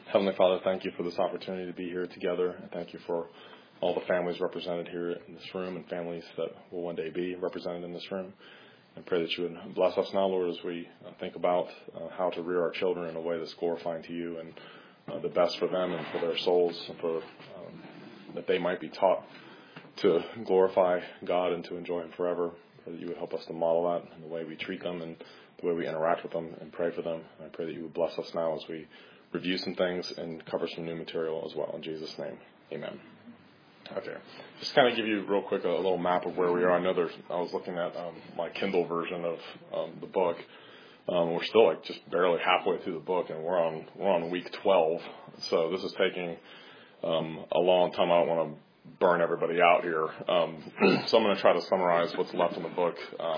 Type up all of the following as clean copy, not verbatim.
Heavenly Father, thank you for this opportunity to be here together. And thank you for all the families represented here in this room and families that will one day be represented in this room. I pray that you would bless us now, Lord, as we think about how to rear our children in a way that's glorifying to you and the best for them and for their souls, and for that they might be taught to glorify God and to enjoy Him forever. Pray that you would help us to model that in the way we treat them and the way we interact with them and pray for them. And I pray that you would bless us now as we review some things and cover some new material as well. In Jesus' name, amen. Okay, just kind of give you real quick a little map of where we are. I know I was looking at my Kindle version of the book. We're still just barely halfway through the book, and we're on week 12. So this is taking a long time. I don't want to burn everybody out here. So I'm going to try to summarize what's left in the book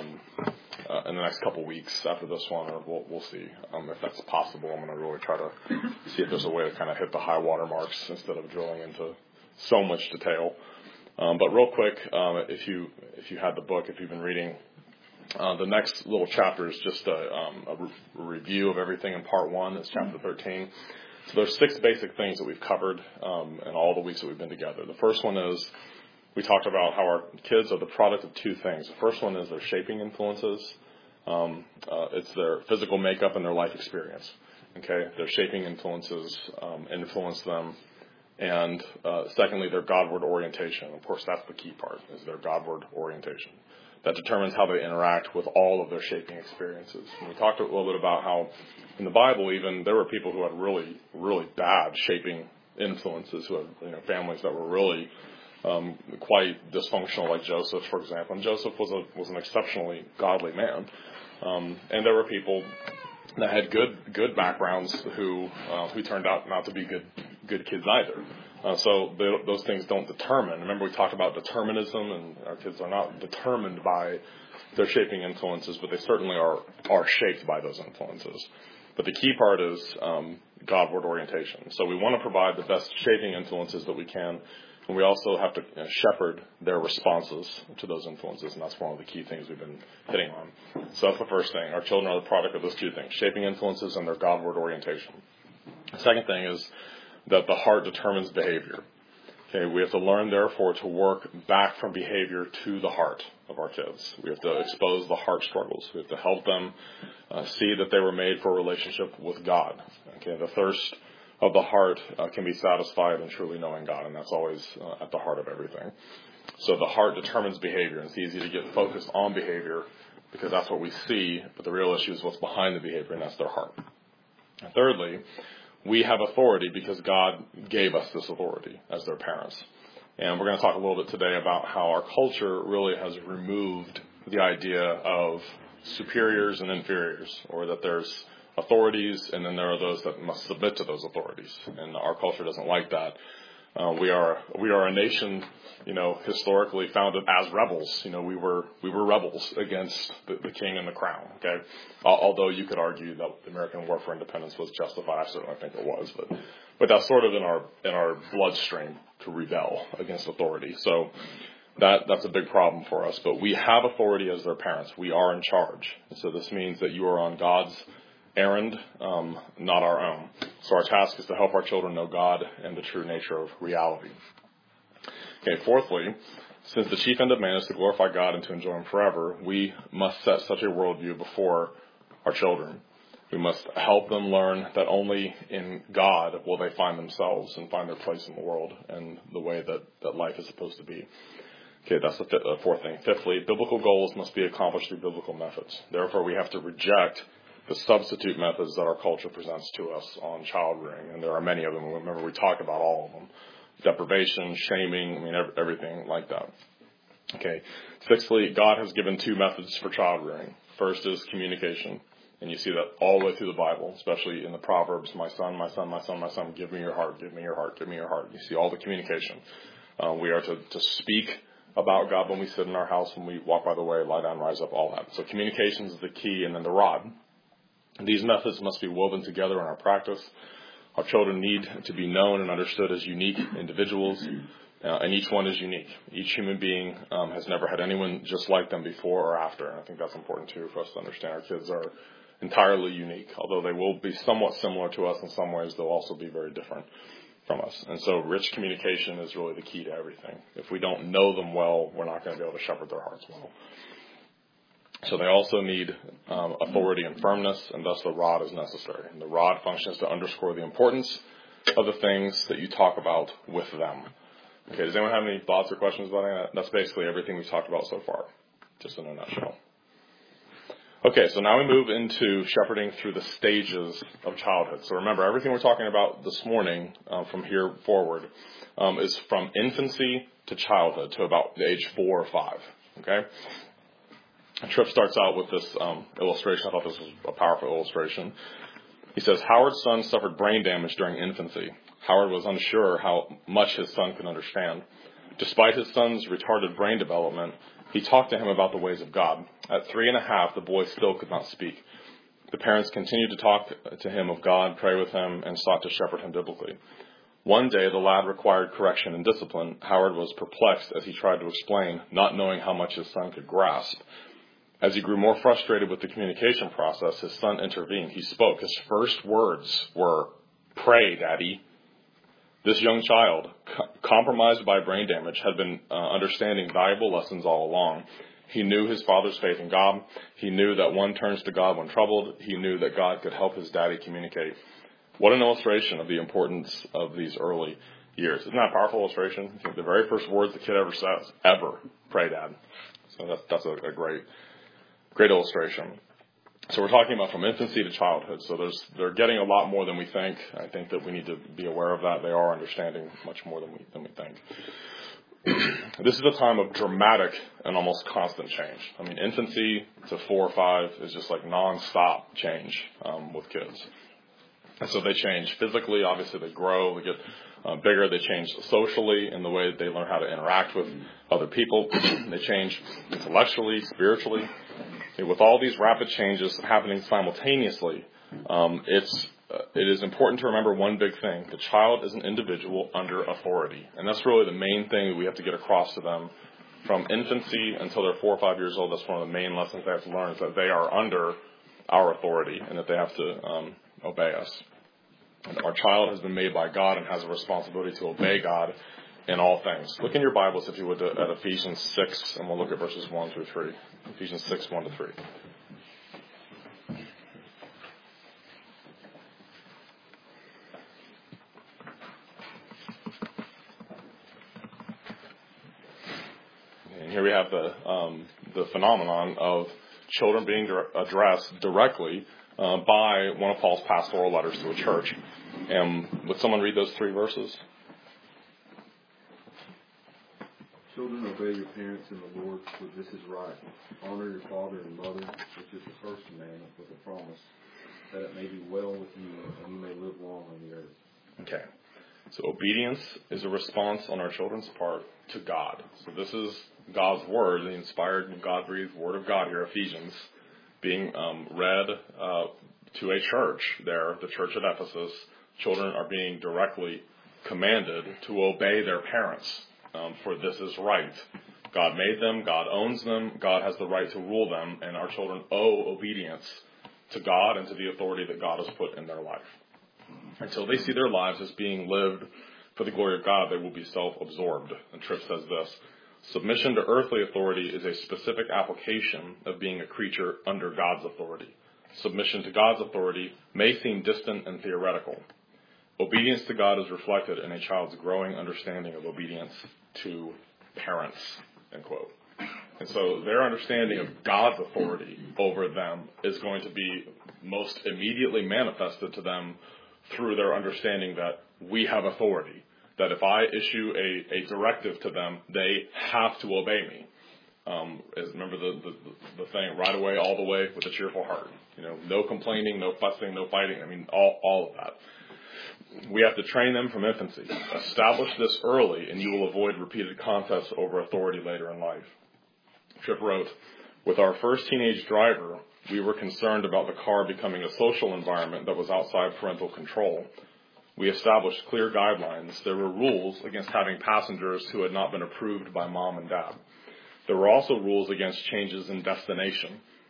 in the next couple weeks after this one, or we'll see if that's possible. I'm going to really try to see if there's a way to kind of hit the high water marks instead of drilling into so much detail. But real quick, if you had the book, if you've been reading, the next little chapter is just a review of everything in part 1. It's chapter 13. So there's 6 basic things that we've covered in all the weeks that we've been together. The first one is we talked about how our kids are the product of 2 things. The first one is their shaping influences. It's their physical makeup and their life experience. Okay, their shaping influences influence them. And secondly, their Godward orientation. Of course, that's the key part, is their Godward orientation. That determines how they interact with all of their shaping experiences. And we talked a little bit about how in the Bible even there were people who had really, really bad shaping influences, who had families that were really quite dysfunctional, like Joseph, for example. And Joseph was an exceptionally godly man. And there were people that had good backgrounds who turned out not to be good kids either. So those things don't determine. Remember, we talked about determinism, and our kids are not determined by their shaping influences, but they certainly are shaped by those influences. But the key part is Godward orientation. So we want to provide the best shaping influences that we can, and we also have to shepherd their responses to those influences, and that's one of the key things we've been hitting on. So that's the first thing. Our children are the product of those 2 things, shaping influences and their Godward orientation. The second thing is that the heart determines behavior. Okay, we have to learn, therefore, to work back from behavior to the heart of our kids. We have to expose the heart struggles. We have to help them see that they were made for a relationship with God. Okay, the thirst of the heart can be satisfied in truly knowing God, and that's always at the heart of everything. So the heart determines behavior, and it's easy to get focused on behavior because that's what we see, but the real issue is what's behind the behavior, and that's their heart. And thirdly, we have authority because God gave us this authority as their parents. And we're going to talk a little bit today about how our culture really has removed the idea of superiors and inferiors, or that there's authorities and then there are those that must submit to those authorities. And our culture doesn't like that. We are a nation, historically founded as rebels. We were rebels against the king and the crown. Okay, although you could argue that the American War for Independence was justified. I certainly think it was, but that's sort of in our bloodstream to rebel against authority. So that's a big problem for us. But we have authority as their parents. We are in charge, and so this means that you are on God's errand, not our own. So our task is to help our children know God and the true nature of reality. Okay, fourthly, since the chief end of man is to glorify God and to enjoy Him forever, we must set such a worldview before our children. We must help them learn that only in God will they find themselves and find their place in the world and the way that life is supposed to be. Okay, that's the fourth thing. Fifthly, biblical goals must be accomplished through biblical methods. Therefore, we have to reject the substitute methods that our culture presents to us on child rearing, and there are many of them. Remember, we talked about all of them. Deprivation, shaming, everything like that. Okay. Sixthly, God has given 2 methods for child rearing. First is communication, and you see that all the way through the Bible, especially in the Proverbs. My son, my son, my son, my son, give me your heart, give me your heart, give me your heart. You see all the communication. We are to speak about God when we sit in our house, when we walk by the way, lie down, rise up, all that. So communication is the key, and then the rod. These methods must be woven together in our practice. Our children need to be known and understood as unique individuals, and each one is unique. Each human being has never had anyone just like them before or after, and I think that's important too for us to understand. Our kids are entirely unique. Although they will be somewhat similar to us in some ways, they'll also be very different from us. And so rich communication is really the key to everything. If we don't know them well, we're not going to be able to shepherd their hearts well. So they also need authority and firmness, and thus the rod is necessary. And the rod functions to underscore the importance of the things that you talk about with them. Okay, does anyone have any thoughts or questions about that? That's basically everything we've talked about so far, just in a nutshell. Okay, so now we move into shepherding through the stages of childhood. So remember, everything we're talking about this morning from here forward is from infancy to childhood, to about the age 4 or 5. Okay? Tripp starts out with this illustration. I thought this was a powerful illustration. He says, Howard's son suffered brain damage during infancy. Howard was unsure how much his son could understand. Despite his son's retarded brain development, he talked to him about the ways of God. At 3.5, the boy still could not speak. The parents continued to talk to him of God, pray with him, and sought to shepherd him biblically. One day, the lad required correction and discipline. Howard was perplexed as he tried to explain, not knowing how much his son could grasp. As he grew more frustrated with the communication process, his son intervened. He spoke. His first words were, "Pray, Daddy." This young child, compromised by brain damage, had been understanding valuable lessons all along. He knew his father's faith in God. He knew that one turns to God when troubled. He knew that God could help his daddy communicate. What an illustration of the importance of these early years. Isn't that a powerful illustration? I think the very first words the kid ever says, ever, "Pray, Dad." So that's a great illustration. So we're talking about from infancy to childhood. So they're getting a lot more than we think. I think that we need to be aware of that. They are understanding much more than we think. This is a time of dramatic and almost constant change. I mean, infancy to 4 or 5 is just like nonstop change with kids. And so they change physically. Obviously, they grow. They get bigger. They change socially in the way that they learn how to interact with other people. They change intellectually, spiritually. With all these rapid changes happening simultaneously, it is important to remember one big thing. The child is an individual under authority. And that's really the main thing that we have to get across to them from infancy until they're 4 or 5 years old. That's one of the main lessons they have to learn, is that they are under our authority and that they have to obey us. And our child has been made by God and has a responsibility to obey God in all things. Look in your Bibles, if you would, at Ephesians 6, and we'll look at verses 1 through 3. Ephesians 6, 1 to 3. And here we have the phenomenon of children being addressed directly by one of Paul's pastoral letters to a church. And would someone read those 3 verses? Children, obey your parents in the Lord, for this is right. Honor your father and mother, which is the first commandment with a promise, that it may be well with you and you may live long on the earth. Okay. So obedience is a response on our children's part to God. So this is God's word, the inspired, God-breathed word of God here, Ephesians, being read to a church there, the church at Ephesus. Children are being directly commanded to obey their parents. For this is right. God made them. God owns them. God has the right to rule them. And our children owe obedience to God and to the authority that God has put in their life. Until they see their lives as being lived for the glory of God, they will be self-absorbed. And Tripp says this: submission to earthly authority is a specific application of being a creature under God's authority. Submission to God's authority may seem distant and theoretical. Obedience to God is reflected in a child's growing understanding of obedience to parents, end quote. And so their understanding of God's authority over them is going to be most immediately manifested to them through their understanding that we have authority, that if I issue a directive to them, they have to obey me. Remember the thing, right away, all the way, with a cheerful heart. No complaining, no fussing, no fighting. I mean, all of that. We have to train them from infancy. Establish this early, and you will avoid repeated contests over authority later in life. Tripp wrote, with our first teenage driver, we were concerned about the car becoming a social environment that was outside parental control. We established clear guidelines. There were rules against having passengers who had not been approved by mom and dad. There were also rules against changes in destination.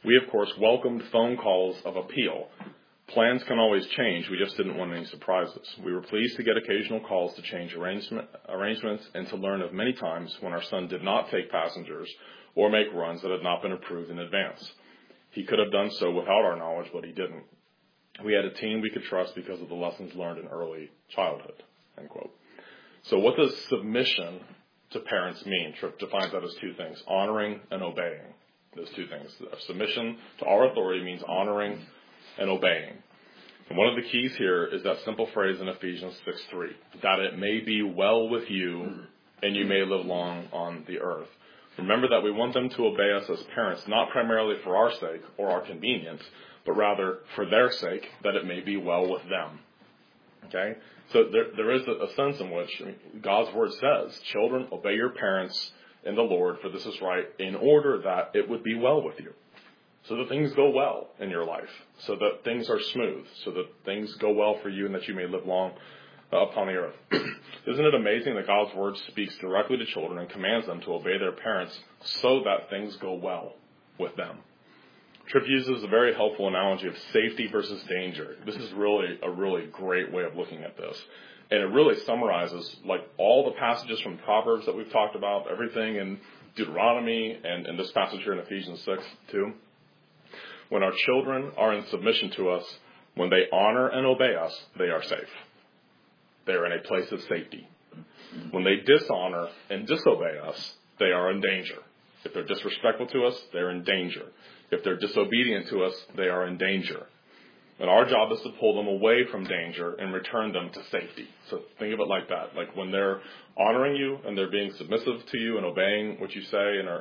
We, of course, welcomed phone calls of appeal. Plans can always change. We just didn't want any surprises. We were pleased to get occasional calls to change arrangements and to learn of many times when our son did not take passengers or make runs that had not been approved in advance. He could have done so without our knowledge, but he didn't. We had a team we could trust because of the lessons learned in early childhood, end quote. So what does submission to parents mean? Tripp defines that as two things, honoring and obeying. Those two things. Submission to our authority means honoring and obeying. And one of the keys here is that simple phrase in Ephesians 6:3, that it may be well with you and you may live long on the earth. Remember that we want them to obey us as parents, not primarily for our sake or our convenience, but rather for their sake, that it may be well with them. Okay? So there is a sense in which God's word says, children, obey your parents in the Lord, for this is right, in order that it would be well with you. So that things go well in your life, so that things are smooth, so that things go well for you and that you may live long upon the earth. Isn't it amazing that God's word speaks directly to children and commands them to obey their parents so that things go well with them? Tripp uses a very helpful analogy of safety versus danger. This is really a really great way of looking at this. And it really summarizes like all the passages from Proverbs that we've talked about, everything in Deuteronomy and this passage here in Ephesians 6 too. When our children are in submission to us, when they honor and obey us, they are safe. They are in a place of safety. When they dishonor and disobey us, they are in danger. If they're disrespectful to us, they're in danger. If they're disobedient to us, they are in danger. And our job is to pull them away from danger and return them to safety. So think of it like that. Like when they're honoring you and they're being submissive to you and obeying what you say and are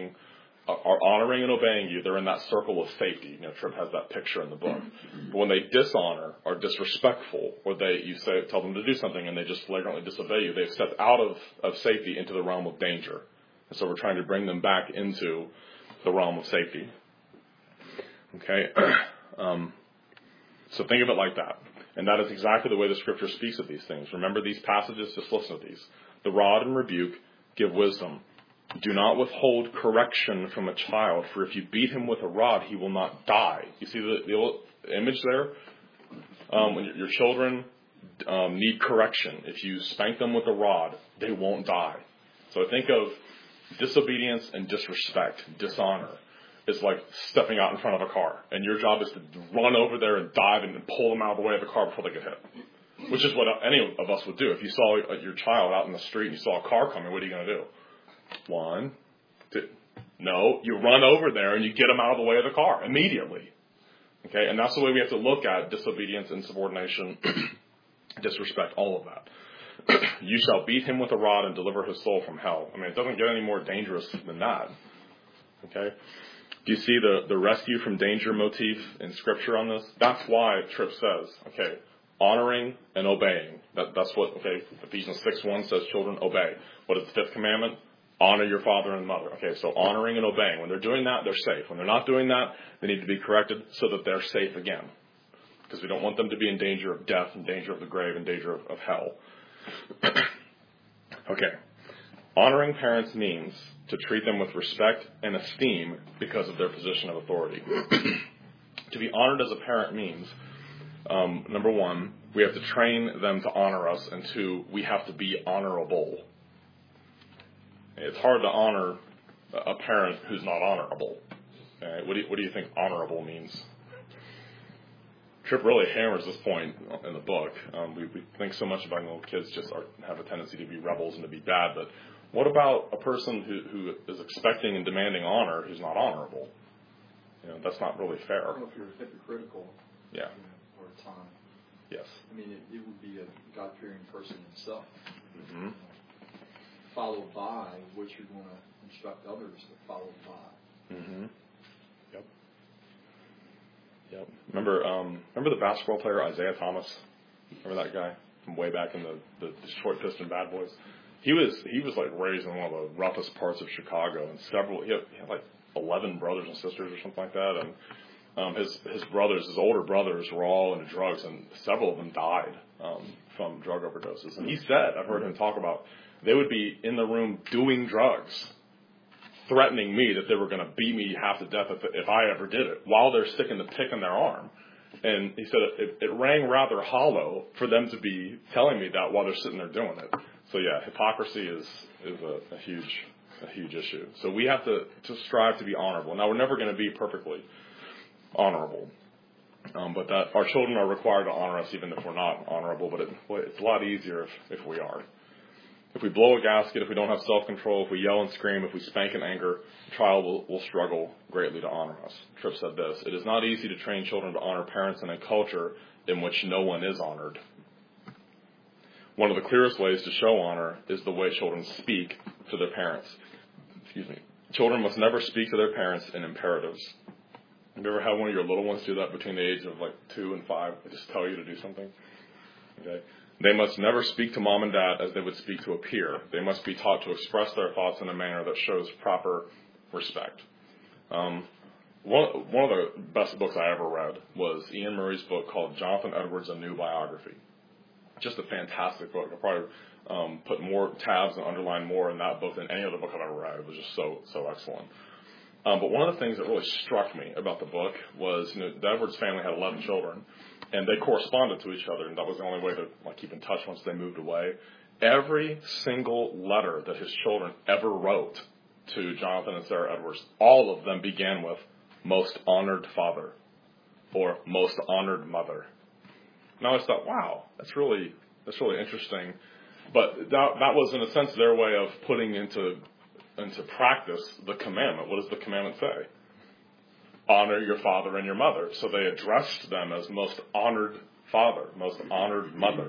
honoring and obeying you, they're in that circle of safety. Tripp has that picture in the book. But when they dishonor, are disrespectful, or tell them to do something and they just flagrantly disobey you, they've stepped out of safety into the realm of danger. And so we're trying to bring them back into the realm of safety. Okay? So think of it like that. And that is exactly the way the Scripture speaks of these things. Remember these passages, just listen to these. The rod and rebuke give wisdom. Do not withhold correction from a child, for if you beat him with a rod, he will not die. You see the image there? When your children need correction, if you spank them with a rod, they won't die. So think of disobedience and disrespect, dishonor. It's like stepping out in front of a car, and your job is to run over there and dive and pull them out of the way of the car before they get hit, which is what any of us would do. If you saw your child out in the street and you saw a car coming, what are you going to do? 1, 2. No, you run over there and you get them out of the way of the car immediately. Okay, and that's the way we have to look at disobedience, insubordination, disrespect, all of that. You shall beat him with a rod and deliver his soul from hell. I mean, it doesn't get any more dangerous than that. Okay? Do you see the rescue from danger motif in Scripture on this? That's why Tripp says, okay, honoring and obeying. That's what, Ephesians 6:1 says, children, obey. What is the fifth commandment? Honor your father and mother. Okay, so honoring and obeying. When they're doing that, they're safe. When they're not doing that, they need to be corrected so that they're safe again. Because we don't want them to be in danger of death, in danger of the grave, in danger of hell. Okay. Honoring parents means to treat them with respect and esteem because of their position of authority. To be honored as a parent means, number one, we have to train them to honor us, and 2, we have to be honorable. It's hard to honor a parent who's not honorable. What do you think honorable means? Tripp really hammers this point in the book. We think so much about little kids just have a tendency to be rebels and to be bad, but what about a person who is expecting and demanding honor who's not honorable? That's not really fair. I don't know if you're hypocritical. Yeah. Or a time. Yes. I mean, it would be a God-fearing person himself. Mm-hmm. Followed by what you're going to instruct others to follow by. Mm-hmm. Yep. Remember the basketball player Isaiah Thomas? Remember that guy from way back in the Detroit Piston Bad Boys? He was like raised in one of the roughest parts of Chicago, and he had like 11 brothers and sisters or something like that, and his older brothers were all into drugs, and several of them died from drug overdoses. And he said, I've heard him talk about, they would be in the room doing drugs, threatening me that they were going to beat me half to death if I ever did it, while they're sticking the pick in their arm. And he said it rang rather hollow for them to be telling me that while they're sitting there doing it. So yeah, hypocrisy is a huge issue. So we have to strive to be honorable. Now, we're never going to be perfectly honorable, but that our children are required to honor us even if we're not honorable. But it's a lot easier if we are. If we blow a gasket, if we don't have self-control, if we yell and scream, if we spank in anger, the child will struggle greatly to honor us. Tripp said this: "It is not easy to train children to honor parents in a culture in which no one is honored. One of the clearest ways to show honor is the way children speak to their parents." Excuse me. Children must never speak to their parents in imperatives. Have you ever had one of your little ones do that between the age of 2 and 5? They just tell you to do something? Okay. They must never speak to mom and dad as they would speak to a peer. They must be taught to express their thoughts in a manner that shows proper respect. One of the best books I ever read was Ian Murray's book called Jonathan Edwards, A New Biography. Just a fantastic book. I'll probably put more tabs and underline more in that book than any other book I've ever read. It was just so excellent. But one of the things that really struck me about the book was, the Edwards family had 11 children, and they corresponded to each other, and that was the only way to keep in touch once they moved away. Every single letter that his children ever wrote to Jonathan and Sarah Edwards, all of them began with "Most Honored Father" or "Most Honored Mother." And I just thought, wow, that's really interesting. But that was, in a sense, their way of putting into practice the commandment. What does the commandment say? Honor your father and your mother. So they addressed them as most honored father, most honored mother.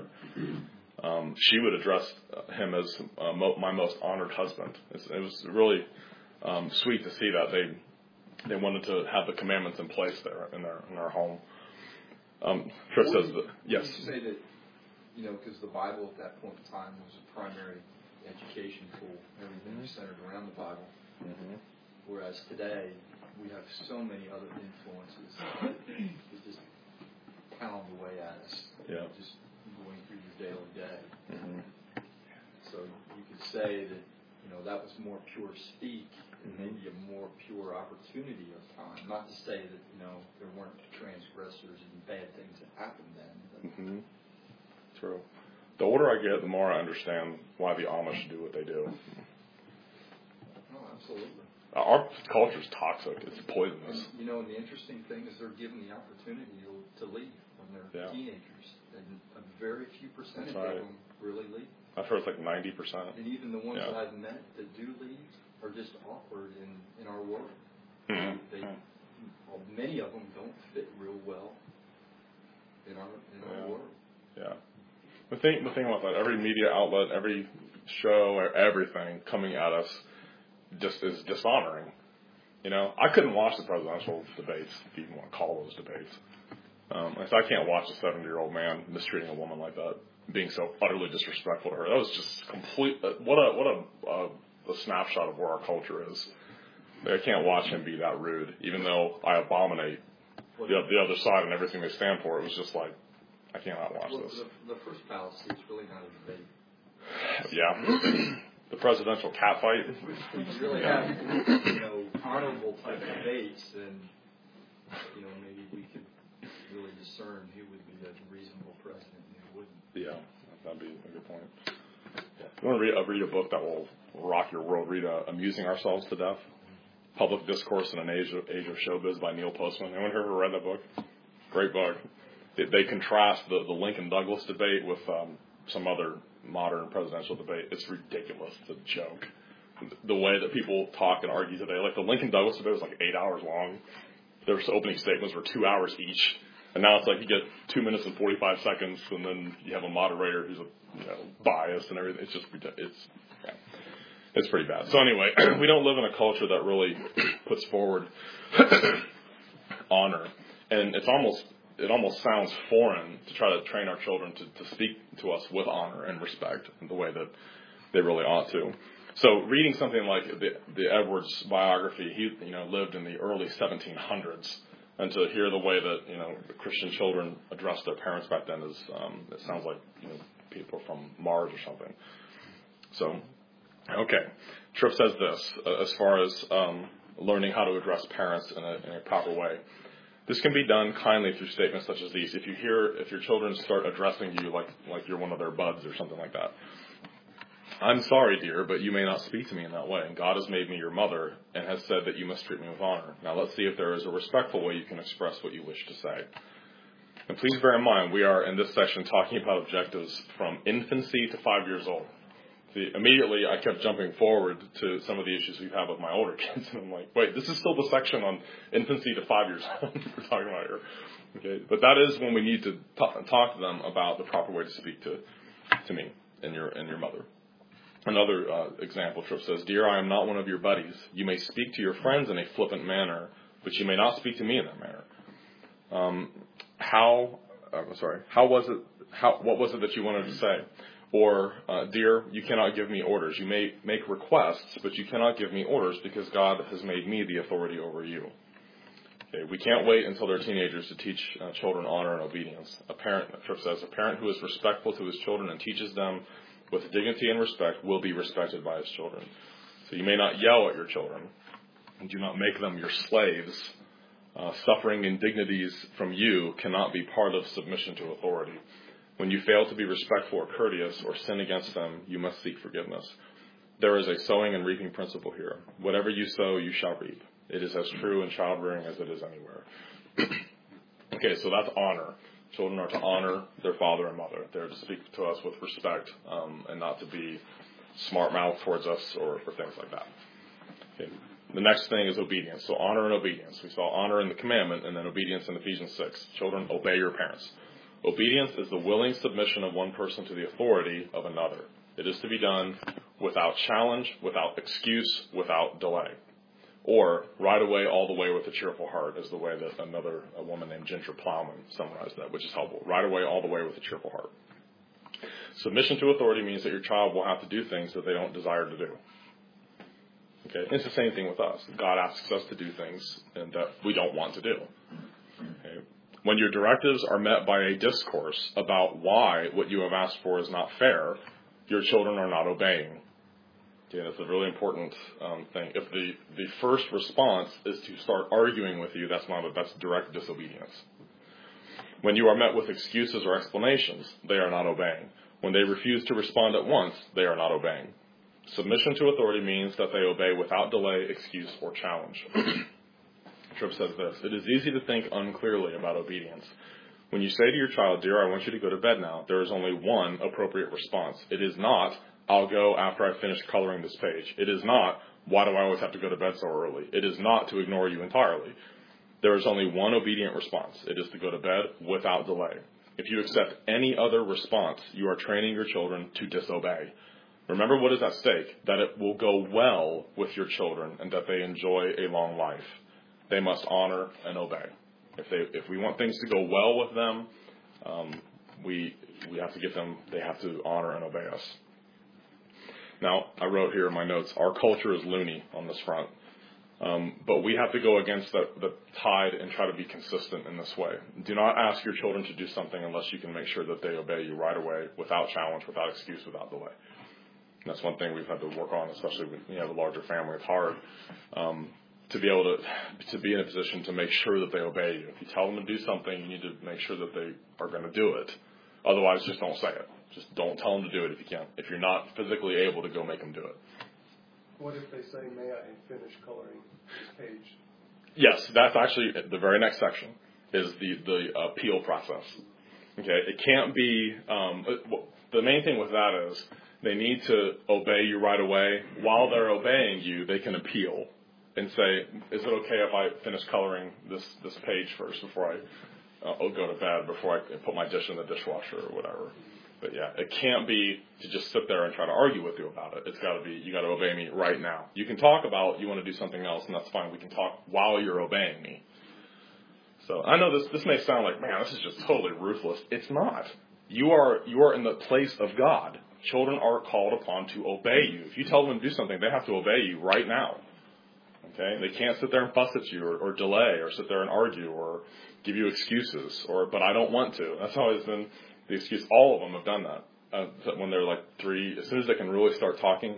She would address him as my most honored husband. It was really sweet to see that they wanted to have the commandments in place there in their home. Chris says that, yes. You say that, because the Bible at that point in time was a primary education tool. Everything was centered around the Bible. Mm-hmm. Whereas today, we have so many other influences that just pound away at us. Yeah. Just going through your daily day. Mm-hmm. So you could say that, that was more pure speak and maybe a more pure opportunity of time. Not to say that, there weren't transgressors and bad things that happened then. But mm-hmm. True. The older I get, the more I understand why the Amish do what they do. Oh, absolutely. Our culture is toxic. It's poisonous. And, and the interesting thing is they're given the opportunity to leave when they're teenagers. And a very few percentage of them really leave. I've heard it's 90%. And even the ones that I've met that do leave are just awkward in our world. Mm-hmm. Many of them don't fit real well in our world. Yeah. The thing about that, every media outlet, every show, everything coming at us just is dishonoring. I couldn't watch the presidential debates, if you even want to call those debates. I can't watch a 70-year-old man mistreating a woman like that, being so utterly disrespectful to her. That was just complete. What a snapshot of where our culture is. I can't watch him be that rude, even though I abominate the other side and everything they stand for. It was just I cannot watch this. The first fallacy is really not a debate. Yeah. The presidential catfight. We really have, honorable type of debates, then, maybe we could really discern who would be a reasonable president and who wouldn't. Yeah, that'd be a good point. You want to read a book that will rock your world? Read Amusing Ourselves to Death. Public Discourse in an Age of Showbiz by Neil Postman. Anyone here ever read that book? Great book. They contrast the Lincoln Douglas debate with some other modern presidential debate. It's ridiculous. It's a joke. The way that people talk and argue today, the Lincoln Douglas debate was 8 hours long. Their opening statements were 2 hours each, and now it's you get 2 minutes and 45 seconds, and then you have a moderator who's biased and everything. It's just it's pretty bad. So anyway, we don't live in a culture that really puts forward honor, and it almost sounds foreign to try to train our children to speak to us with honor and respect in the way that they really ought to. So reading something like the Edwards biography, he lived in the early 1700s, and to hear the way that the Christian children addressed their parents back then is it sounds like people from Mars or something. So Okay. Tripp says this, as far as learning how to address parents in a proper way. This can be done kindly through statements such as these. If your children start addressing you like you're one of their buds or something like that. I'm sorry, dear, but you may not speak to me in that way. And God has made me your mother and has said that you must treat me with honor. Now let's see if there is a respectful way you can express what you wish to say. And please bear in mind, we are in this section talking about objectives from infancy to 5 years old. See, immediately I kept jumping forward to some of the issues we've had with my older kids. And I'm like, wait, this is still the section on infancy to 5 years old we're talking about here. Okay, but that is when we need to talk to them about the proper way to speak to me and your mother. Another example, Tripp says, Dear, I am not one of your buddies. You may speak to your friends in a flippant manner, but you may not speak to me in that manner. What was it that you wanted to say? Or, dear, you cannot give me orders. You may make requests, but you cannot give me orders because God has made me the authority over you. Okay, we can't wait until they're teenagers to teach children honor and obedience. Tripp says, a parent who is respectful to his children and teaches them with dignity and respect will be respected by his children. So you may not yell at your children, and do not make them your slaves. Suffering indignities from you cannot be part of submission to authority. When you fail to be respectful or courteous or sin against them, you must seek forgiveness. There is a sowing and reaping principle here. Whatever you sow, you shall reap. It is as true in child rearing as it is anywhere. Okay, so that's honor. Children are to honor their father and mother. They're to speak to us with respect and not to be smart-mouthed towards us or things like that. Okay. The next thing is obedience. So honor and obedience. We saw honor in the commandment and then obedience in Ephesians 6. Children, obey your parents. Obedience is the willing submission of one person to the authority of another. It is to be done without challenge, without excuse, without delay. Or right away, all the way with a cheerful heart is the way that a woman named Ginger Plowman summarized that, which is helpful. Right away, all the way with a cheerful heart. Submission to authority means that your child will have to do things that they don't desire to do. Okay, it's the same thing with us. God asks us to do things that we don't want to do. Okay. When your directives are met by a discourse about why what you have asked for is not fair, your children are not obeying. Okay, that's a really important thing. If the first response is to start arguing with you, that's direct disobedience. When you are met with excuses or explanations, they are not obeying. When they refuse to respond at once, they are not obeying. Submission to authority means that they obey without delay, excuse, or challenge. Tripp says this, it is easy to think unclearly about obedience. When you say to your child, dear, I want you to go to bed now, there is only one appropriate response. It is not, I'll go after I finish coloring this page. It is not, why do I always have to go to bed so early? It is not to ignore you entirely. There is only one obedient response. It is to go to bed without delay. If you accept any other response, you are training your children to disobey. Remember what is at stake, that it will go well with your children and that they enjoy a long life. They must honor and obey. If we want things to go well with them, we have to they have to honor and obey us. Now, I wrote here in my notes, our culture is loony on this front. But we have to go against the tide and try to be consistent in this way. Do not ask your children to do something unless you can make sure that they obey you right away, without challenge, without excuse, without delay. And that's one thing we've had to work on, especially when you have a larger family. It's hard to be able to be in a position to make sure that they obey you. If you tell them to do something, you need to make sure that they are going to do it. Otherwise, just don't say it. Just don't tell them to do it if you can't. If you're not physically able to go make them do it. What if they say, may I finish coloring this page? Yes, that's actually the very next section is the appeal process. Okay, it can't be, the main thing with that is they need to obey you right away. While they're obeying you, they can appeal and say, is it okay if I finish coloring this page first before I'll go to bed, before I put my dish in the dishwasher or whatever. But yeah, it can't be to just sit there and try to argue with you about it. It's got to be, you got to obey me right now. You can talk about you want to do something else, and that's fine. We can talk while you're obeying me. So I know this may sound like, man, this is just totally ruthless. It's not. You are in the place of God. Children are called upon to obey you. If you tell them to do something, they have to obey you right now. Okay? They can't sit there and fuss at you or delay or sit there and argue or give you excuses but I don't want to. That's always been the excuse. All of them have done that. When they're like 3, as soon as they can really start talking,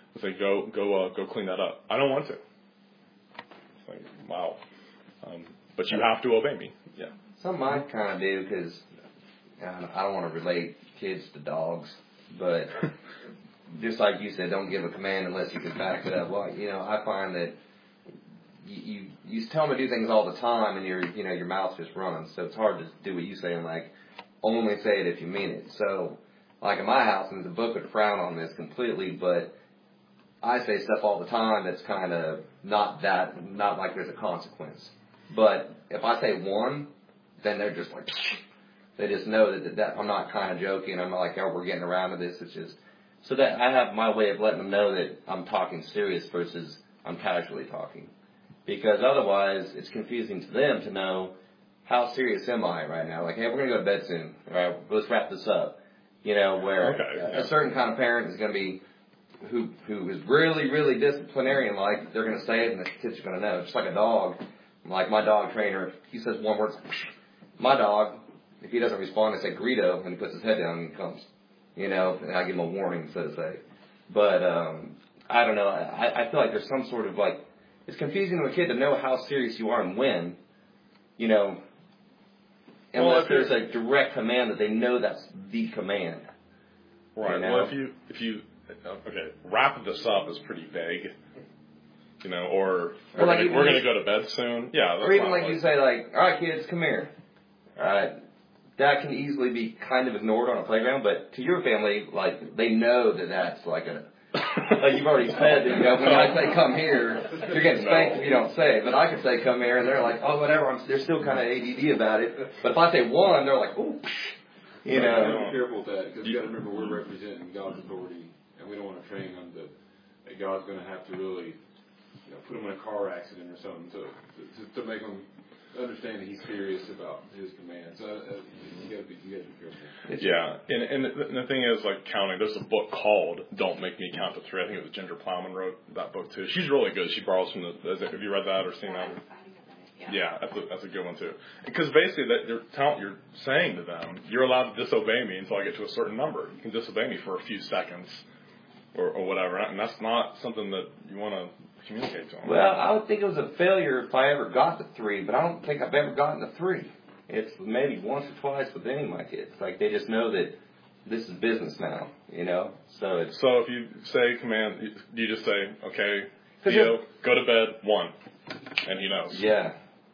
I say, go clean that up. I don't want to. It's like, wow. But you have to obey me. Yeah. Something I kind of do, because I don't want to relate kids to dogs, but just like you said, don't give a command unless you can back it up. Well, I find that you tell them to do things all the time, and your mouth just runs. So it's hard to do what you say and only say it if you mean it. So, like in my house, and the book would frown on this completely, but I say stuff all the time that's kind of not like there's a consequence. But if I say one, then they're just like, they just know that I'm not kind of joking. I'm not like, oh, we're getting around to this. It's just, so that I have my way of letting them know that I'm talking serious versus I'm casually talking. Because otherwise, it's confusing to them to know, how serious am I right now? Like, hey, we're going to go to bed soon. All right, let's wrap this up. Where a certain kind of parent is going to be, who is really, really disciplinarian, like, they're going to say it and the kids are going to know. Just like a dog. Like my dog trainer, if he says one word, my dog, if he doesn't respond, I say Greedo, and he puts his head down and comes. And I give him a warning, so to say. But I don't know. I feel like there's some sort of it's confusing to a kid to know how serious you are and when, unless there's a direct command that they know that's the command. Right. Well, if you wrap this up is pretty vague. Or we're going to go to bed soon. Yeah. Or even you say, all right, kids, come here. All right. That can easily be kind of ignored on a playground, but to your family, they know that's you've already said that, when I say come here, you're getting spanked if you don't say it. But I could say come here, and they're like, oh, whatever. They're still kind of ADD about it. But if I say one, they're like, ooh. Be careful with that, because you got to remember we're representing God's authority, and we don't want to train them that God's going to have to really put them in a car accident or something to make them understand that He's serious about His commands. So you got to be careful. Yeah, and the thing is, counting. There's a book called "Don't Make Me Count to Three." I think it was Ginger Plowman wrote that book too. She's really good. She borrows from have you read that or seen that? Yeah, that's a good one too. Because basically, you're saying to them, you're allowed to disobey me until I get to a certain number. You can disobey me for a few seconds, or whatever, and that's not something that you want to communicate to them. Well, I would think it was a failure if I ever got to 3, but I don't think I've ever gotten to 3. It's maybe once or twice with any of my kids. They just know that this is business now, So if you say command, you just say, okay, Theo, go to bed, 1, and he knows. Yeah.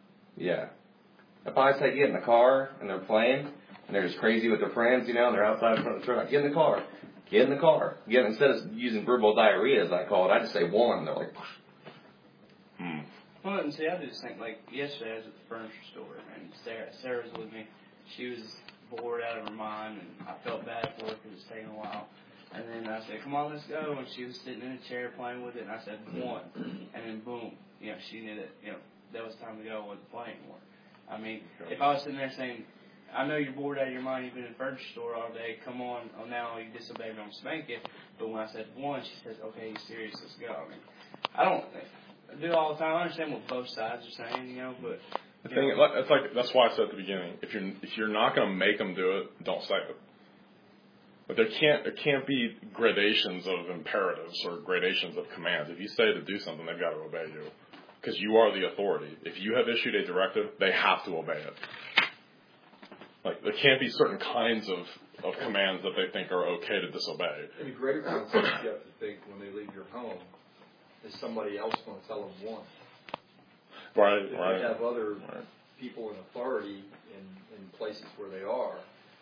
If I say get in the car and they're playing and they're just crazy with their friends, and they're outside in front of the truck, get in the car. Get in the car. Instead of using verbal diarrhea, as I call it, I just say 1. They're like, Well, and see, I just think, yesterday I was at the furniture store, and Sarah was with me. She was bored out of her mind, and I felt bad for her because it's taking a while. And then I said, come on, let's go. And she was sitting in a chair playing with it, and I said, 1. And then, boom, she knew that, that was time to go. I wasn't playing anymore. I mean, if I was sitting there saying, I know you're bored out of your mind. You've been in the furniture store all day. Come on. Oh, now you disobeyed me. I'm going to spank you. But when I said 1, she says, okay, you're serious. Let's go. I mean, I don't do it all the time. I understand what both sides are saying, but the thing, that's why I said at the beginning, if you're not going to make them do it, don't say it. But there can't be gradations of imperatives or gradations of commands. If you say to do something, they've got to obey you because you are the authority. If you have issued a directive, they have to obey it. There can't be certain kinds of commands that they think are okay to disobey. And the greater consequence you have to think when they leave your home is somebody else going to tell them 1. Right. If they have other people in authority in places where they are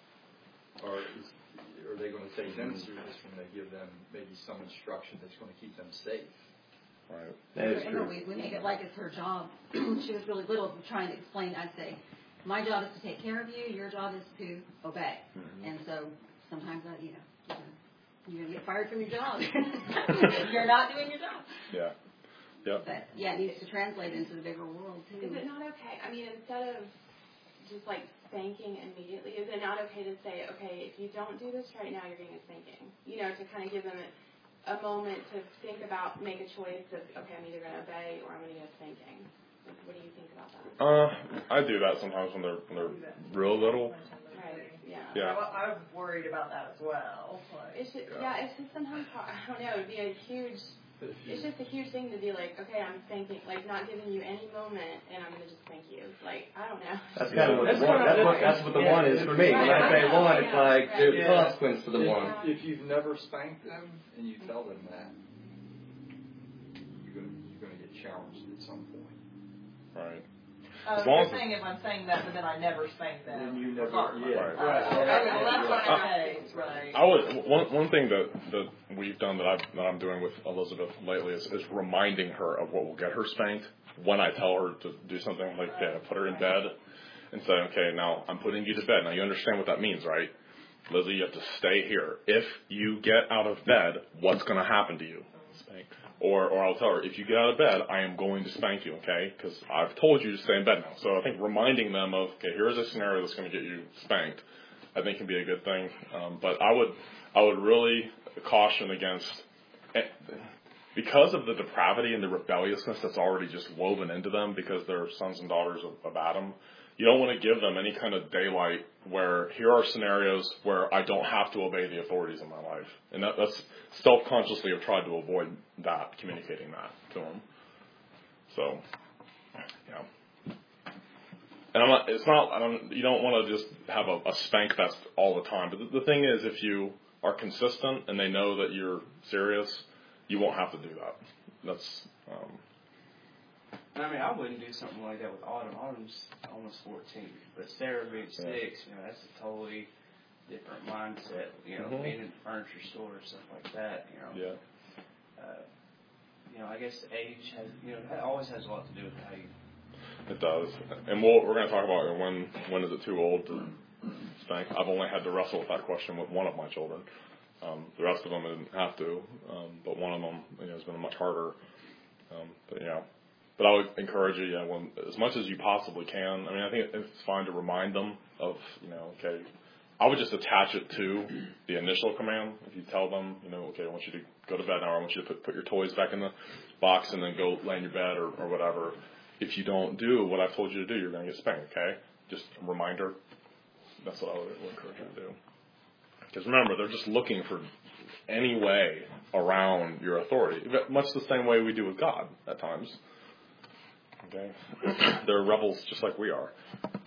they going to take them serious when they give them maybe some instruction that's going to keep them safe? Right. That is true. We make it like it's her job. She was really little, trying to explain. I'd say, my job is to take care of you. Your job is to obey. Mm-hmm. And so sometimes, you're going to get fired from your job. You're not doing your job. Yeah. Yep. But, it needs to translate into the bigger world, too. Is it not okay? I mean, instead of just, spanking immediately, is it not okay to say, okay, if you don't do this right now, you're getting a spanking? To kind of give them a moment to think about, make a choice of, okay, I'm either going to obey or I'm going to get a spanking. What do you think about that? I do that sometimes when they're real little. Okay, yeah. Yeah. I'm worried about that as well. Like, It's just, it's just sometimes hard. I don't know. It'd be a huge. It's just a huge thing to be like, okay, I'm spanking, like not giving you any moment, and I'm gonna just spank you. Like, I don't know. That's kind of what the one. That's what the one is for me. When I say one, it's like there's a consequence to the one. If you've never spanked them and you tell them that, you're gonna get challenged at some point. Right. you're saying if I'm saying that, but then I never spank them. Then you never. regardless. Yeah. Right. Okay, well that's what I say, right? I would one thing that we've done that I'm doing with Elizabeth lately is reminding her of what will get her spanked when I tell her to do something like put her in bed and say, okay, now I'm putting you to bed. Now you understand what that means, right? Lizzie, you have to stay here. If you get out of bed, what's going to happen to you? Spank. Or I'll tell her, if you get out of bed, I am going to spank you, okay? Because I've told you to stay in bed now. So I think reminding them of, okay, here's a scenario that's going to get you spanked, I think can be a good thing. But I would really caution against, because of the depravity and the rebelliousness that's already just woven into them because they're sons and daughters of Adam, you don't want to give them any kind of daylight where here are scenarios where I don't have to obey the authorities in my life. And that's self-consciously I've tried to avoid that, communicating that to them. So, yeah. And you don't want to just have a spank fest all the time. But the thing is, if you are consistent and they know that you're serious, you won't have to do that. That's, I mean, I wouldn't do something like that with Autumn. Autumn's almost 14, but Sarah being 6, that's a totally different mindset. Being in the furniture store or stuff like that. Yeah. I guess age has, that always has a lot to do with how you. It does, and we're going to talk about when is it too old to spank. I've only had to wrestle with that question with one of my children. The rest of them didn't have to, but one of them has been much harder. But I would encourage you, when, as much as you possibly can. I mean, I think it's fine to remind them of, okay, I would just attach it to the initial command. If you tell them, okay, I want you to go to bed now, or I want you to put your toys back in the box and then go lay in your bed or whatever. If you don't do what I've told you to do, you're going to get spanked, okay? Just a reminder. That's what I would encourage you to do. Because remember, they're just looking for any way around your authority, much the same way we do with God at times. Okay, they're rebels just like we are.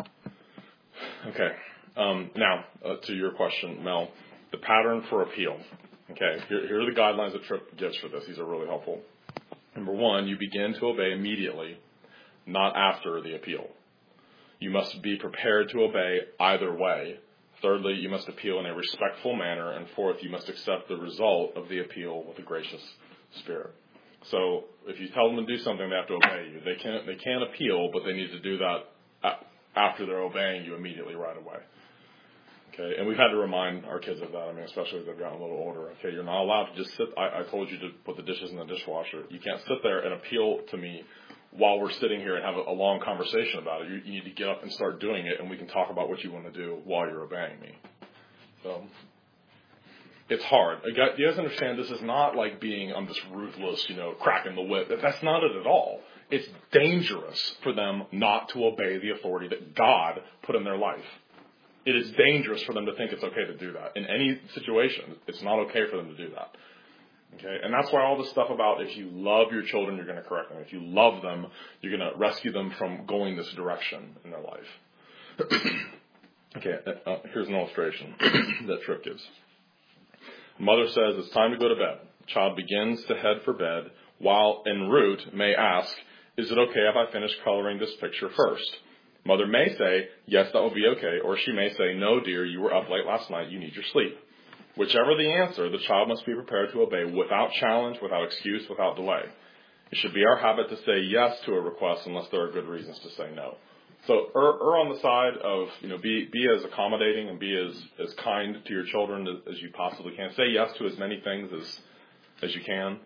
Okay, now to your question, Mel, the pattern for appeal. Okay, here are the guidelines that Tripp gives for this. These are really helpful. Number 1, you begin to obey immediately, not after the appeal. You must be prepared to obey either way. Thirdly, you must appeal in a respectful manner. And fourth, you must accept the result of the appeal with a gracious spirit. So if you tell them to do something, they have to obey you. They can't appeal, but they need to do that after they're obeying you immediately right away. Okay, and we've had to remind our kids of that. I mean, especially as they've gotten a little older. Okay, you're not allowed to just sit. I told you to put the dishes in the dishwasher. You can't sit there and appeal to me while we're sitting here and have a long conversation about it. You need to get up and start doing it, and we can talk about what you want to do while you're obeying me. So it's hard. Do you guys understand? This is not like I'm just ruthless, cracking the whip. That's not it at all. It's dangerous for them not to obey the authority that God put in their life. It is dangerous for them to think it's okay to do that. In any situation, it's not okay for them to do that. Okay, and that's why all this stuff about if you love your children, you're going to correct them. If you love them, you're going to rescue them from going this direction in their life. Okay, here's an illustration that Tripp gives. Mother says it's time to go to bed. Child begins to head for bed, while en route may ask, is it okay if I finish coloring this picture first? Mother may say, yes, that will be okay, or she may say, no, dear, you were up late last night, you need your sleep. Whichever the answer, the child must be prepared to obey without challenge, without excuse, without delay. It should be our habit to say yes to a request unless there are good reasons to say no. So err on the side of, be as accommodating and be as kind to your children as you possibly can. Say yes to as many things as you can.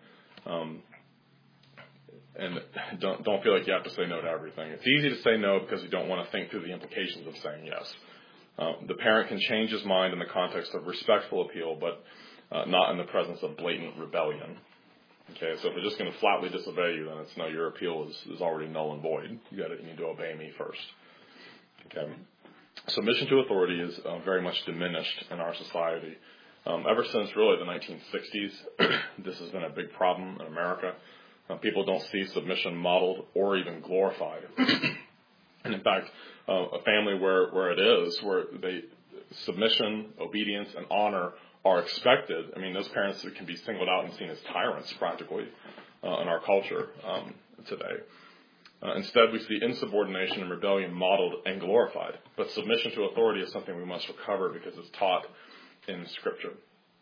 And don't feel like you have to say no to everything. It's easy to say no because you don't want to think through the implications of saying yes. The parent can change his mind in the context of respectful appeal, but not in the presence of blatant rebellion. Okay, so if they're just going to flatly disobey you, then it's no, your appeal is already null and void. You need to obey me first. Okay. submission to authority is very much diminished in our society. Ever since really the 1960s, this has been a big problem in America. People don't see submission modeled or even glorified. And in fact, a family where it is, where submission, obedience, and honor are expected. I mean, those parents can be singled out and seen as tyrants practically in our culture today. Instead, we see insubordination and rebellion modeled and glorified. But submission to authority is something we must recover because it's taught in Scripture.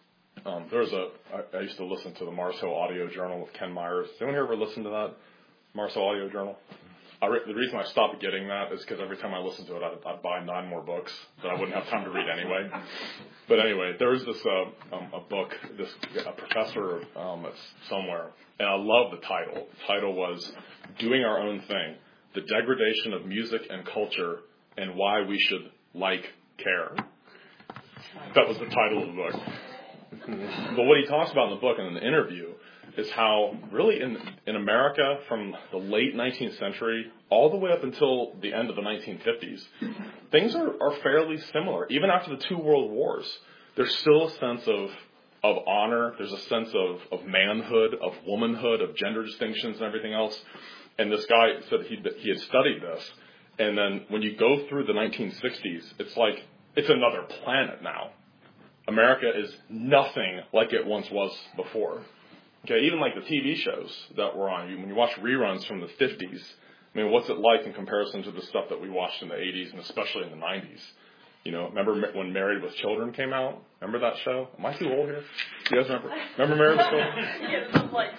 I used to listen to the Mars Hill Audio Journal with Ken Myers. Has anyone here ever listened to that Mars Hill Audio Journal? The reason I stopped getting that is because every time I listened to it, I'd buy 9 more books that I wouldn't have time to read anyway. But anyway, there was this a book, a professor it's somewhere, and I love the title. The title was "Doing Our Own Thing: The Degradation of Music and Culture and Why We Should Like Care." That was the title of the book. But what he talks about in the book and in the interview is how really in America from the late 19th century all the way up until the end of the 1950s, things are fairly similar. Even after the 2 world wars, there's still a sense of honor. There's a sense of manhood, of womanhood, of gender distinctions and everything else. And this guy said he had studied this. And then when you go through the 1960s, it's like it's another planet now. America is nothing like it once was before. Okay, even like the TV shows that were on, when you watch reruns from the 50s, I mean, what's it like in comparison to the stuff that we watched in the 80s and especially in the 90s? You know, remember when Married with Children came out? Remember that show? Am I too old here? You guys remember? Remember Married with Children? Yes, I'm like...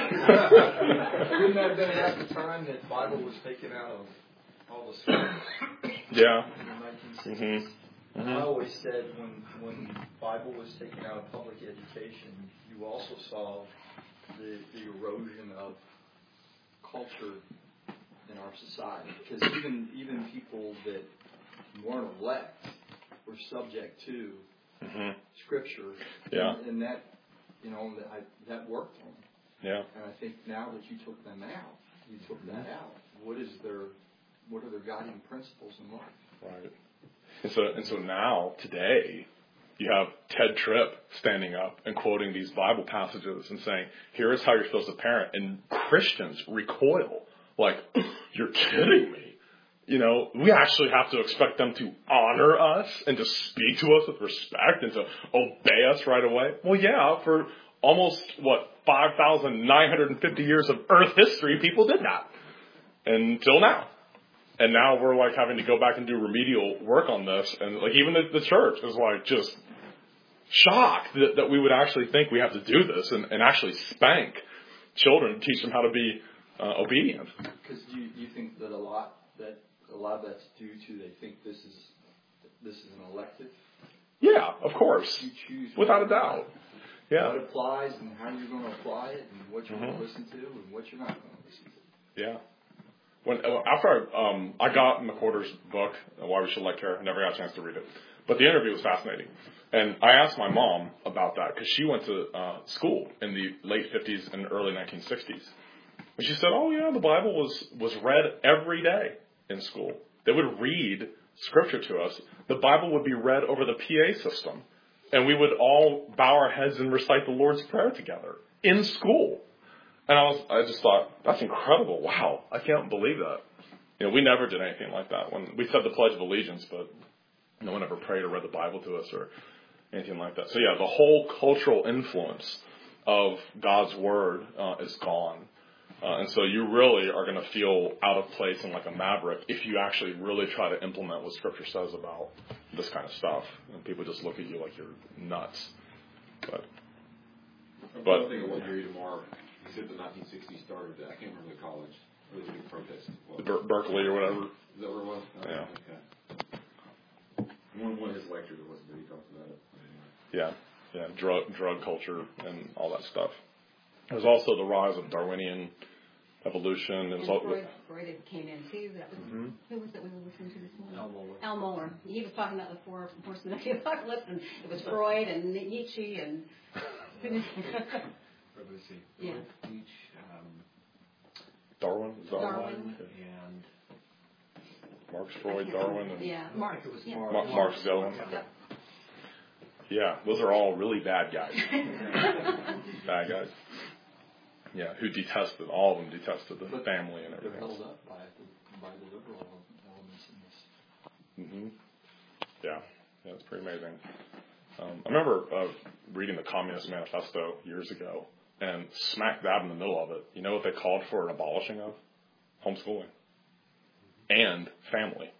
Wouldn't that have been at the time that Bible was taken out of all the schools? Yeah. In the 1960s? Mm-hmm. I always said when Bible was taken out of public education, you also saw the erosion of culture in our society. Because even people that weren't elect were subject to Scripture. Yeah. And that, that worked on them. Yeah. And I think now that you took them out, that out. What are their guiding principles in life? Right. And so now, today, you have Ted Tripp standing up and quoting these Bible passages and saying, here is how you're supposed to parent. And Christians recoil, like, you're kidding me. You know, we actually have to expect them to honor us and to speak to us with respect and to obey us right away. Well, yeah, for almost, 5,950 years of Earth history, people did that. Until now. And now we're like having to go back and do remedial work on this. And like even the church is like just shocked that we would actually think we have to do this and actually spank children, teach them how to be obedient. Because you think that a lot of that's due to they think this is an elective? Yeah, of course. You choose without a doubt. Yeah. What applies and how you're going to apply it and what you're going to listen to and what you're not going to listen to. Yeah. After I got McWhorter's book, Why We Should Like Care, I never got a chance to read it. But the interview was fascinating. And I asked my mom about that because she went to school in the late 50s and early 1960s. And she said, oh, yeah, the Bible was read every day in school. They would read Scripture to us. The Bible would be read over the PA system. And we would all bow our heads and recite the Lord's Prayer together in school. And I just thought, that's incredible. Wow, I can't believe that. You know, we never did anything like that. When we said the Pledge of Allegiance, but no one ever prayed or read the Bible to us or anything like that. So yeah, the whole cultural influence of God's Word is gone. And so you really are going to feel out of place and like a maverick if you actually really try to implement what Scripture says about this kind of stuff. And people just look at you like you're nuts. But I'm thinking of what Gary DeMar, he said the 1960s started, I can't remember the college, it was a big protest. Berkeley or whatever. Is that where it was? Yeah. Okay. One of his lectures was that he talked about it. Yeah, drug culture and all that stuff. There's also the rise of Darwinian evolution. And Freud came in too. That was who was it we were listening to this morning? Al Mohler. He was talking about the 4 horsemen of the apocalypse, and it was Freud and Nietzsche and. Yeah. Darwin. Darwin. And Marx, Freud, Darwin, and Yeah. Mark. Yeah. Marx the other one. Yep. Yeah, those are all really bad guys. Bad guys. Yeah, who detested, all of them detested the family and They're everything. held up by the liberal elements in this. Hmm. Yeah, it's pretty amazing. I remember reading the Communist Manifesto years ago, and smack dab in the middle of it, you know what they called for an abolishing of? Homeschooling. And family.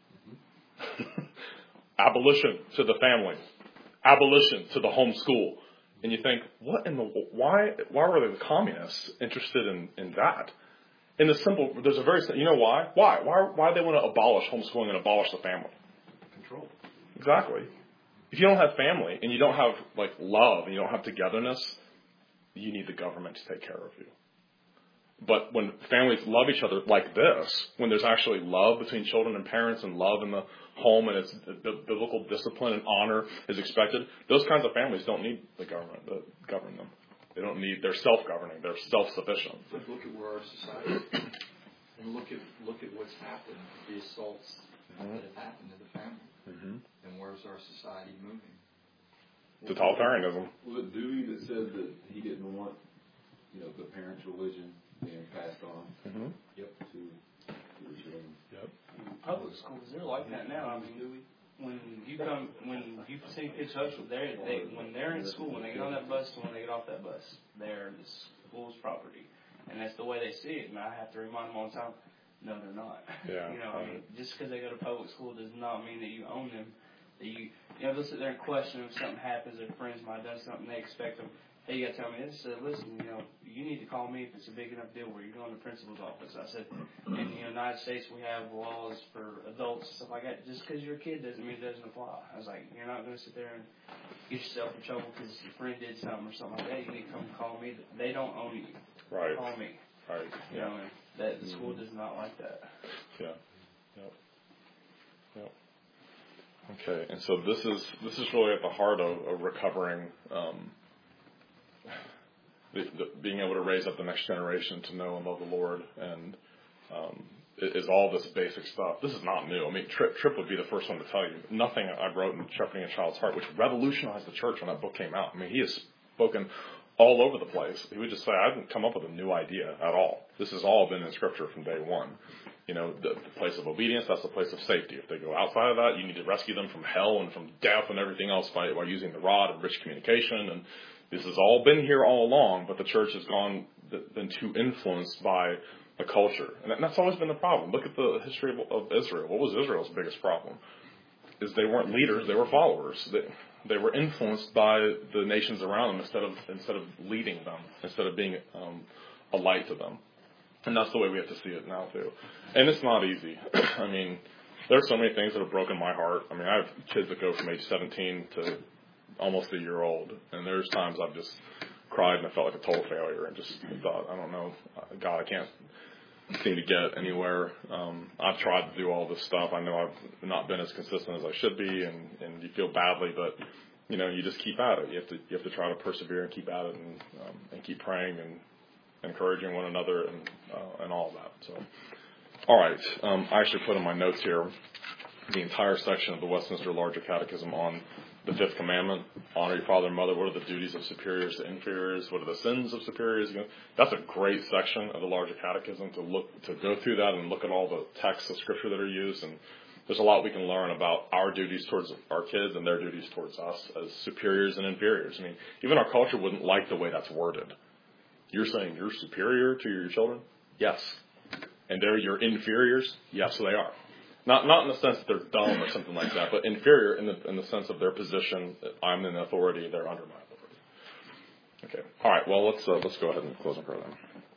Abolition to the family. Abolition to the homeschool. And you think, what in the, why were the communists interested in that? In the simple, there's a very, you know why? Why do they want to abolish homeschooling and abolish the family? Control. Exactly. If you don't have family and you don't have like love and you don't have togetherness, you need the government to take care of you. But when families love each other like this, when there's actually love between children and parents and love in the home and it's the biblical discipline and honor is expected, those kinds of families don't need the government to govern them. They don't need, they're self-governing, they're self-sufficient. But look at where our society is. And look at what's happened, the assaults that have happened to the family. Mm-hmm. And where's our society moving? Totalitarianism. Was it Dewey that said that he didn't want, the parents' religion being passed on Mm-hmm. to the children? Yep. Public schools, they're like that now. I mean, when you see kids hustle, when they're in school, when they get on that bus to when they get off that bus, they're the school's property, and that's the way they see it. And I have to remind them all the time, no, they're not. Yeah. I mean, just because they go to public school does not mean that you own them. That they'll sit there and question if something happens. Their friends might have done something. They expect them. Hey, you got to tell me this. I said, listen, you need to call me if it's a big enough deal where you're going to the principal's office. I said, in the United States, we have laws for adults and stuff like that. Just because you're a kid doesn't mean it doesn't apply. I was like, you're not going to sit there and get yourself in trouble because your friend did something or something like that. You need to come call me. They don't own you. Right. Call me. Right. Yeah. And that the school does not like that. Yeah. Yep. Okay, and so this is really at the heart of recovering, being able to raise up the next generation to know and love the Lord, and is all this basic stuff. This is not new. I mean, Tripp would be the first one to tell you. Nothing I wrote in Shepherding a Child's Heart, which revolutionized the church when that book came out. I mean, he has spoken all over the place. He would just say, I didn't come up with a new idea at all. This has all been in Scripture from day one. The place of obedience, that's the place of safety. If they go outside of that, you need to rescue them from hell and from death and everything else by using the rod and rich communication. And this has all been here all along, but the church has been too influenced by the culture. And that's always been the problem. Look at the history of Israel. What was Israel's biggest problem? Is they weren't leaders, they were followers. They were influenced by the nations around them instead of leading them, instead of being a light to them. And that's the way we have to see it now, too. And it's not easy. I mean, there's so many things that have broken my heart. I mean, I have kids that go from age 17 to almost a year old. And there's times I've just cried and I felt like a total failure and just thought, I don't know, God, I can't seem to get anywhere. I've tried to do all this stuff. I know I've not been as consistent as I should be, and you feel badly, but, you just keep at it. You have to try to persevere and keep at it and keep praying and encouraging one another and all of that. So, all right. I actually put in my notes here the entire section of the Westminster Larger Catechism on the fifth commandment: honor your father and mother. What are the duties of superiors to inferiors? What are the sins of superiors? That's a great section of the Larger Catechism to go through that and look at all the texts of Scripture that are used. And there's a lot we can learn about our duties towards our kids and their duties towards us as superiors and inferiors. I mean, even our culture wouldn't like the way that's worded. You're saying you're superior to your children? Yes. And they're your inferiors? Yes, they are. Not in the sense that they're dumb or something like that, but inferior in the sense of their position. I'm in authority, they're under my authority. Okay. All right. Well, let's go ahead and close in prayer then.